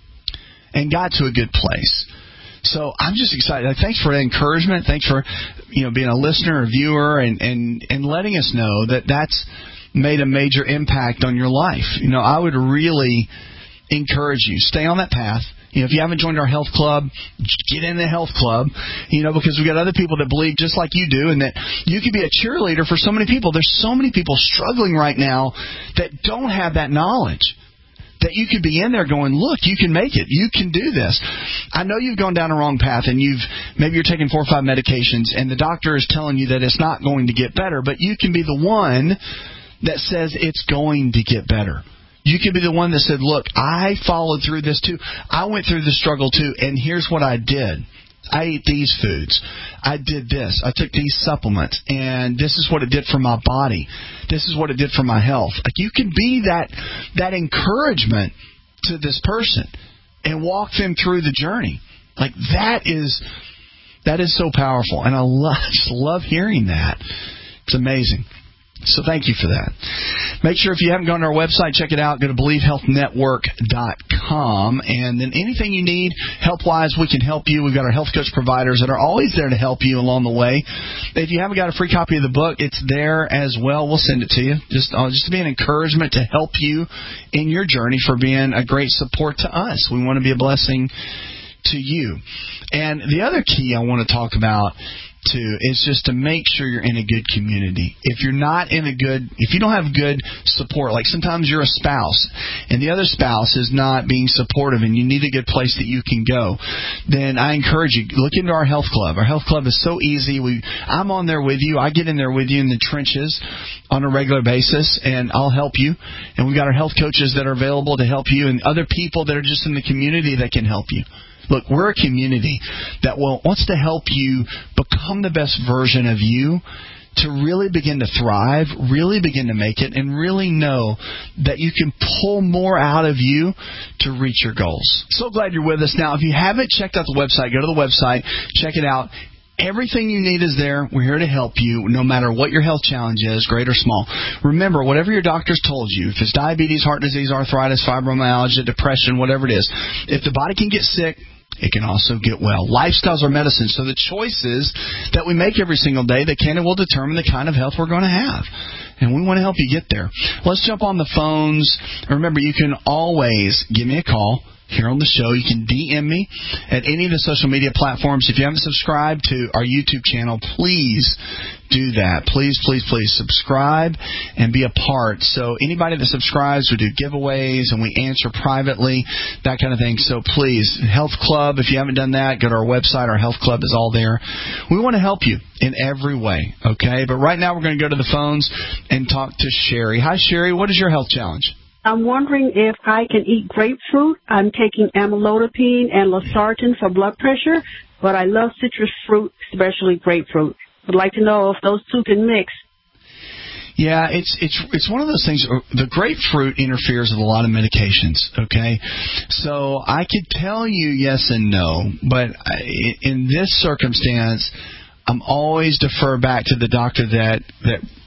and got to a good place. So I'm just excited. Thanks for the encouragement. Thanks for, you know, being a listener, a viewer, and, and, and letting us know that that's made a major impact on your life. You know, I would really encourage you, stay on that path. You know, if you haven't joined our health club, get in the health club, you know, because we've got other people that believe just like you do and that you could be a cheerleader for so many people. There's so many people struggling right now that don't have that knowledge, that you could be in there going, look, you can make it. You can do this. I know you've gone down a wrong path and you've maybe you're taking four or five medications and the doctor is telling you that it's not going to get better, but you can be the one that says it's going to get better. You can be the one that said, look, I followed through this too. I went through the struggle too, and here's what I did. I ate these foods. I did this. I took these supplements, and this is what it did for my body. This is what it did for my health. Like, you can be that that encouragement to this person and walk them through the journey. Like, that is that is so powerful, and I love, just love hearing that. It's amazing. So thank you for that. Make sure if you haven't gone to our website, check it out. Go to believe health network dot com. And then anything you need, help-wise, we can help you. We've got our health coach providers that are always there to help you along the way. If you haven't got a free copy of the book, it's there as well. We'll send it to you. Just, uh, just to be an encouragement to help you in your journey for being a great support to us. We want to be a blessing to you. And the other key I want to talk about too is just to make sure you're in a good community. If you're not in a good, if you don't have good support, like sometimes you're a spouse and the other spouse is not being supportive and you need a good place that you can go, then I encourage you, look into our health club. Our health club is so easy. We, I'm on there with you. I get in there with you in the trenches on a regular basis, and I'll help you. And we've got our health coaches that are available to help you and other people that are just in the community that can help you. Look, we're a community that will, wants to help you become the best version of you, to really begin to thrive, really begin to make it, and really know that you can pull more out of you to reach your goals. So glad you're with us. Now, if you haven't checked out the website, go to the website, check it out. Everything you need is there. We're here to help you no matter what your health challenge is, great or small. Remember, whatever your doctor's told you, if it's diabetes, heart disease, arthritis, fibromyalgia, depression, whatever it is, if the body can get sick, it can also get well. Lifestyles are medicine. So the choices that we make every single day, they can and will determine the kind of health we're going to have. And we want to help you get there. Let's jump on the phones. Remember, you can always give me a call here on the show. You can D M me at any of the social media platforms. If you haven't subscribed to our YouTube channel, please do that. Please, please, please subscribe and be a part. So anybody that subscribes, we do giveaways and we answer privately, that kind of thing. So please, Health Club, if you haven't done that, go to our website. Our Health Club is all there. We want to help you in every way, okay? But right now we're going to go to the phones and talk to Sherry. Hi, Sherry. What is your health challenge? I'm wondering if I can eat grapefruit. I'm taking amlodipine and losartan for blood pressure, but I love citrus fruit, especially grapefruit. I'd like to know if those two can mix. Yeah, it's it's it's one of those things. The grapefruit interferes with a lot of medications, okay? So I could tell you yes and no, but in this circumstance, I'm always defer back to the doctor that that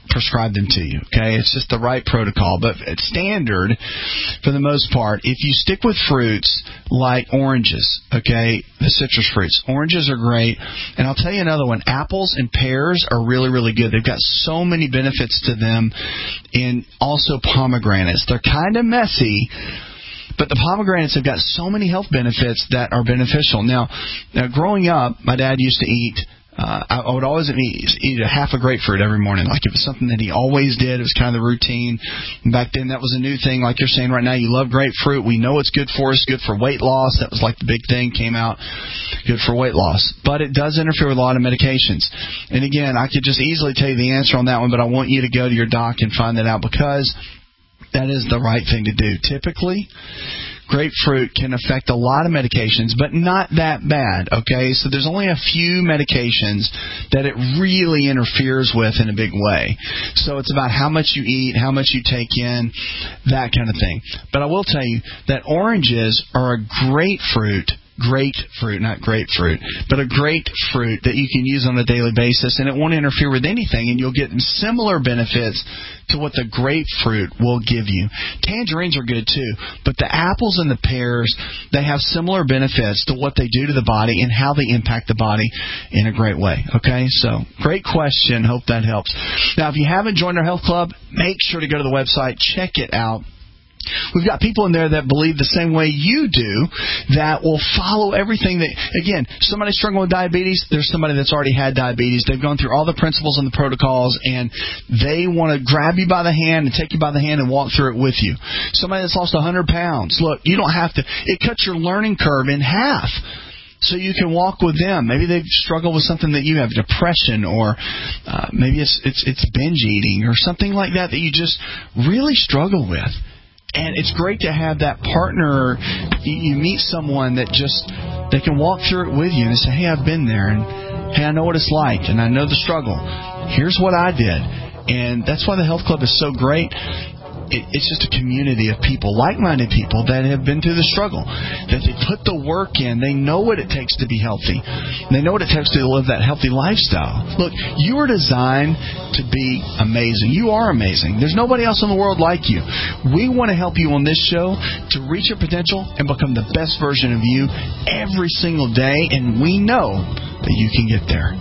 prescribe them to you. Okay, it's just the right protocol. But it's standard for the most part. If you stick with fruits like oranges, okay, the citrus fruits, oranges are great. And I'll tell you another one. Apples and pears are really, really good. They've got so many benefits to them. And also pomegranates. They're kind of messy, but the pomegranates have got so many health benefits that are beneficial. Now, now growing up, my dad used to eat, uh, I, I would always eat, eat a half a grapefruit every morning. Like it was something that he always did. It was kind of the routine. And back then, that was a new thing. Like you're saying right now, you love grapefruit. We know it's good for us, good for weight loss. That was like the big thing came out, good for weight loss. But it does interfere with a lot of medications. And again, I could just easily tell you the answer on that one, but I want you to go to your doc and find that out because that is the right thing to do. Typically, grapefruit can affect a lot of medications, but not that bad, okay? So there's only a few medications that it really interferes with in a big way. So it's about how much you eat, how much you take in, that kind of thing. But I will tell you that oranges are a great fruit. Great fruit, not grapefruit, but a great fruit that you can use on a daily basis, and it won't interfere with anything, and you'll get similar benefits to what the grapefruit will give you. Tangerines are good too, but the apples and the pears, they have similar benefits to what they do to the body and how they impact the body in a great way. Okay, so great question. Hope that helps. Now, if you haven't joined our health club, make sure to go to the website, check it out. We've got people in there that believe the same way you do, that will follow everything that, again, somebody struggling with diabetes, there's somebody that's already had diabetes. They've gone through all the principles and the protocols, and they want to grab you by the hand and take you by the hand and walk through it with you. Somebody that's lost one hundred pounds, look, you don't have to, it cuts your learning curve in half. So you can walk with them. Maybe they've struggled with something that you have, depression, or uh, maybe it's, it's, it's binge eating or something like that that you just really struggle with. And it's great to have that partner. You meet someone that just, they can walk through it with you and say, hey, I've been there, and hey, I know what it's like, and I know the struggle. Here's what I did. And that's why the health club is so great. It, it's just a community of people, like-minded people that have been through the struggle, that they put the work in. They know what it takes to be healthy. They know what it takes to live that healthy lifestyle. Look, you were designed to be amazing. You are amazing. There's nobody else in the world like you. We want to help you on this show to reach your potential and become the best version of you every single day, and we know that you can get there.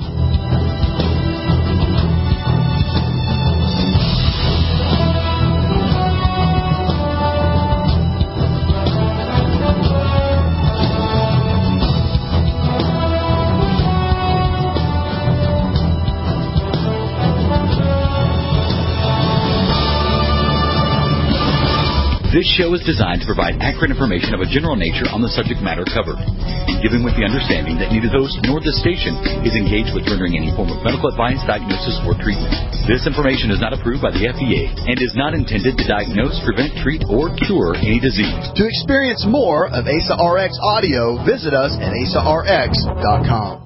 This show is designed to provide accurate information of a general nature on the subject matter covered, given with the understanding that neither the host nor this station is engaged with rendering any form of medical advice, diagnosis, or treatment. This information is not approved by the F D A and is not intended to diagnose, prevent, treat, or cure any disease. To experience more of A S A R X audio, visit us at A S A R X dot com.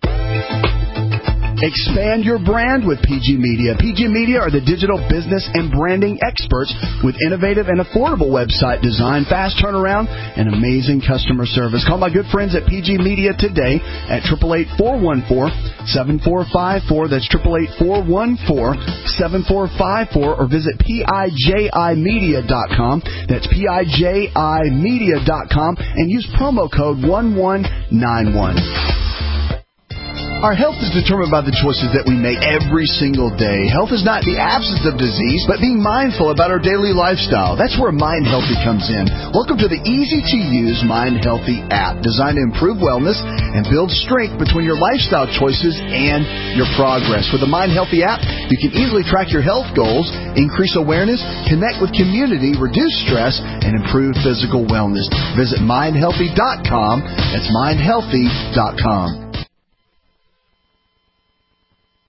Expand your brand with P G Media. P G Media are the digital business and branding experts with innovative and affordable website design, fast turnaround, and amazing customer service. Call my good friends at P G Media today at eight eight eight, four one four, seven four five four. That's eight eight eight, four one four, seven four five four, or visit P I J I media dot com. That's P I J I media dot com and use promo code one one nine one. Our health is determined by the choices that we make every single day. Health is not the absence of disease, but being mindful about our daily lifestyle. That's where Mind Healthy comes in. Welcome to the easy-to-use Mind Healthy app, designed to improve wellness and build strength between your lifestyle choices and your progress. With the Mind Healthy app, you can easily track your health goals, increase awareness, connect with community, reduce stress, and improve physical wellness. Visit mind healthy dot com. That's mind healthy dot com.